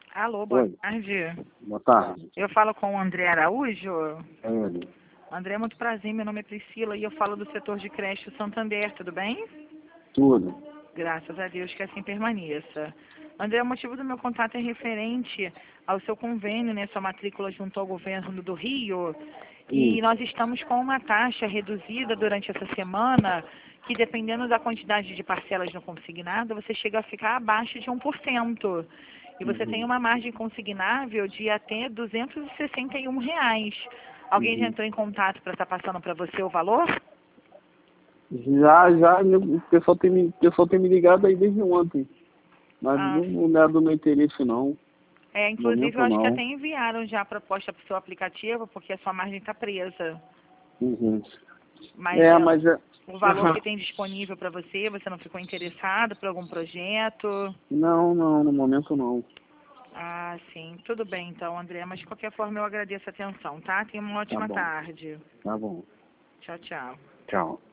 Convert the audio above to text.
Alô, boa Oi, tarde. boa tarde. Eu falo com o André Araújo. É ele. André, muito prazer, meu nome é Priscila e eu falo do setor de creche Santander, tudo bem? Tudo. Graças a Deus que assim permaneça. André, o motivo do meu contato é referente ao seu convênio, né, sua matrícula junto ao governo do Rio. E nós estamos com uma taxa reduzida durante essa semana, que dependendo da quantidade de parcelas no consignado, você chega a ficar abaixo de 1%. E você tem Uhum. uma margem consignável de até R$ 261. Alguém já Uhum. entrou em contato para estar passando para você o valor? Já, o pessoal tem me ligado aí desde ontem, mas Ah, não é do meu interesse não, no inclusive eu momento acho que não. até enviaram já a proposta para o seu aplicativo, porque a sua margem está presa. Uhum. Mas É, mas é... o valor que tem disponível para você não ficou interessado por algum projeto? Não, no momento não. Ah, sim. Tudo bem então, André. Mas de qualquer forma eu agradeço a atenção, tá? Tenha uma Tá ótima bom, tarde. tá bom. Tchau, tchau. Tchau.